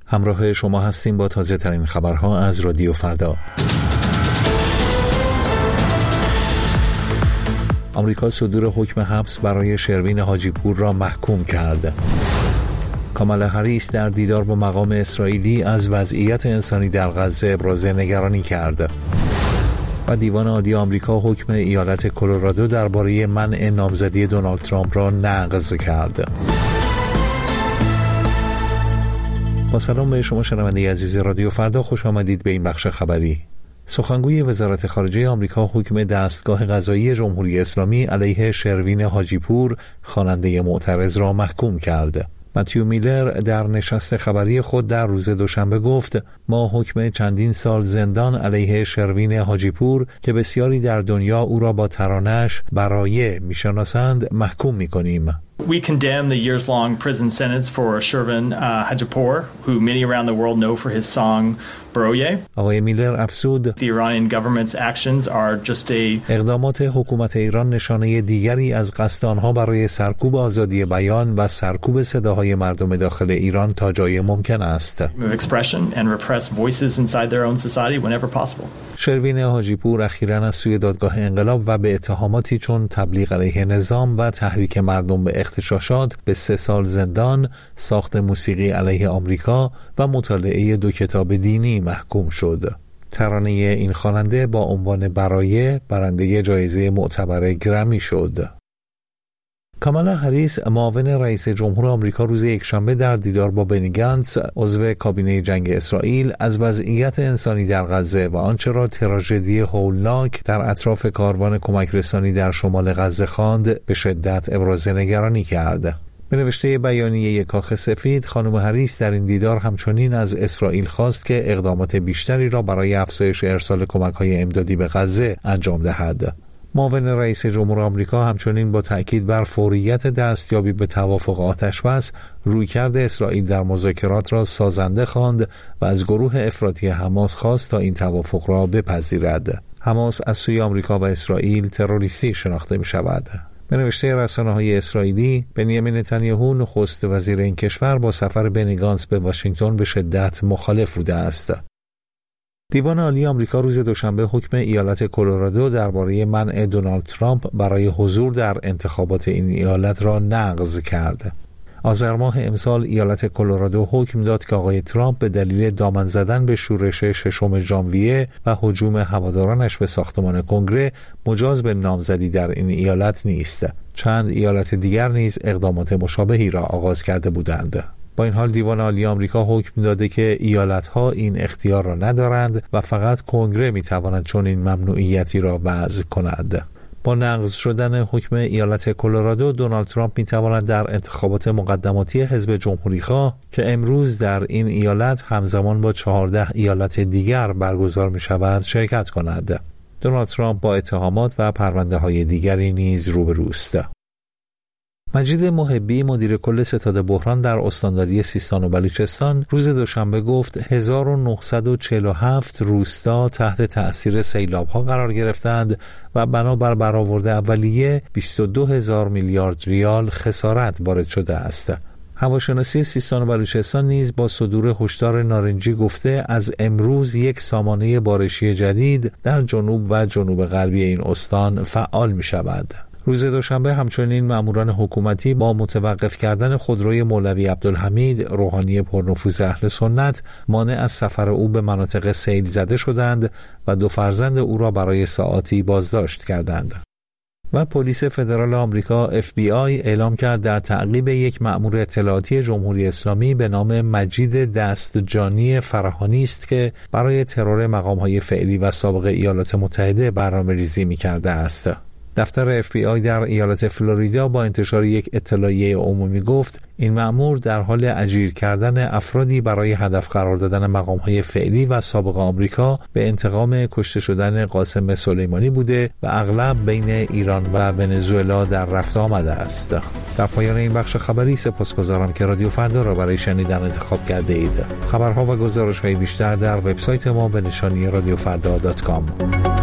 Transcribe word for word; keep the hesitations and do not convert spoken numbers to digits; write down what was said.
همراه شما هستیم با تازه ترین خبرها از رادیو فردا. آمریکا صدور حکم حبس برای شروین حاجی پور را محکوم کرد. کامالا هریس در دیدار با مقام اسرائیلی از وضعیت انسانی در غزه ابراز نگرانی کرد. و دیوان عالی آمریکا حکم ایالت کلرادو درباره منع نامزدی دونالد ترامپ را نقض کرد. با سلام به شما شنونده عزیز رادیو فردا، خوش آمدید به این بخش خبری. سخنگوی وزارت خارجه آمریکا حکم دستگاه قضایی جمهوری اسلامی علیه شروین حاجی پور خواننده معترض را محکوم کرد. متیو میلر در نشست خبری خود در روز دوشنبه گفت ما حکم چندین سال زندان علیه شروین حاجی پور که بسیاری در دنیا او را با ترانه‌اش برایه میشناسند محکوم میکنیم. We condemn the years-long prison sentence for Shervin uh, Hajipour, who many around the world know for his song Baroye. آقای میلر افزود The Iranian government's actions are just a اقدامات حکومت ایران نشانه دیگری از قصد آنها برای سرکوب آزادی بیان و سرکوب صداهای مردم داخل ایران تا جای ممکن است. of expression and repress voices inside their own society whenever possible. شروین حاجی پور اخیراً از سوی دادگاه انقلاب و به اتهاماتی چون تبلیغ علیه نظام و تحریک مردم به اغتشاشات به سه سال زندان، ساخت موسیقی علیه آمریکا و مطالعه دو کتاب دینی محکوم شد. ترانه این خواننده با عنوان برایه برنده جایزه معتبر گرمی شد. کامالا هریس معاون رئیس جمهور آمریکا روز یکشنبه در دیدار با بنی گانتس عضو کابینه جنگ اسرائیل از وضعیت انسانی در غزه و آنچه را تراژدی هولناک در اطراف کاروان کمک رسانی در شمال غزه خواند به شدت ابراز نگرانی کرد. به نوشته بیانیه کاخ سفید، خانم هریس در این دیدار همچنین از اسرائیل خواست که اقدامات بیشتری را برای افزایش ارسال کمک‌های امدادی به غزه انجام دهد. معاون رئیس جمهور آمریکا همچنین با تأکید بر فوریت دستیابی به توافق آتش‌بس رویکرد اسرائیل در مذاکرات را سازنده خواند و از گروه افراطی حماس خواست تا این توافق را بپذیرد. حماس از سوی آمریکا و اسرائیل تروریستی شناخته می شود. به نوشته رسانه‌های اسرائیلی، بنیامین نتانیاهو نخست وزیر این کشور با سفر بنی گانتس به واشنگتن به شدت مخالف بوده است. دیوان عالی آمریکا روز دوشنبه حکم ایالت کلرادو درباره منع دونالد ترامپ برای حضور در انتخابات این ایالت را نقض کرد. آذر ماه امسال ایالت کلرادو حکم داد که آقای ترامپ به دلیل دامن زدن به شورش ششم ژانویه و هجوم هوادارانش به ساختمان کنگره مجاز به نامزدی در این ایالت نیست. چند ایالت دیگر نیز اقدامات مشابهی را آغاز کرده بودند. با این حال دیوان عالی آمریکا حکم داده که ایالت‌ها این اختیار را ندارند و فقط کنگره می‌تواند چنین ممنوعیتی را وضع کند. با نقض شدن حکم ایالت کلرادو، دونالد ترامپ می‌تواند در انتخابات مقدماتی حزب جمهوری‌خواه که امروز در این ایالت همزمان با چهارده ایالت دیگر برگزار می‌شود شرکت کند. دونالد ترامپ با اتهامات و پرونده‌های دیگری نیز روبروست. مجید محبی مدیر کل ستاد بحران در استانداری سیستان و بلوچستان روز دوشنبه گفت هزار و نهصد و چهل و هفت روستا تحت تأثیر سیلاب‌ها قرار گرفتند و بنابر برآورد اولیه بیست و دو هزار میلیارد ریال خسارت وارد شده است. هواشناسی سیستان و بلوچستان نیز با صدور هشدار نارنجی گفته از امروز یک سامانه بارشی جدید در جنوب و جنوب غربی این استان فعال می شود. روز دوشنبه همچنین ماموران حکومتی با متوقف کردن خودروی مولوی عبدالحمید روحانی پرنفوذ اهل سنت مانع از سفر او به مناطق سیل زده شدند و دو فرزند او را برای ساعاتی بازداشت کردند. و پلیس فدرال آمریکا اف بی آی اعلام کرد در تعقیب یک مأمور اطلاعاتی جمهوری اسلامی به نام مجید دستجانی فراهانی است که برای ترور مقام‌های فعلی و سابق ایالات متحده برنامه‌ریزی می‌کرده است. دفتر اف بی آی در ایالت فلوریدا با انتشار یک اطلاعیه عمومی گفت این مأمور در حال اجیر کردن افرادی برای هدف قرار دادن مقام‌های فعلی و سابق آمریکا به انتقام کشته شدن قاسم سلیمانی بوده و اغلب بین ایران و ونزوئلا در رفت آمده است. در پایان این بخش خبری سپاسگزارم که رادیو فردا را برای شنیدن انتخاب کرده اید. خبرها و گزارش‌های بیشتر در وبسایت ما به نشانی رادیو فردا دات کام.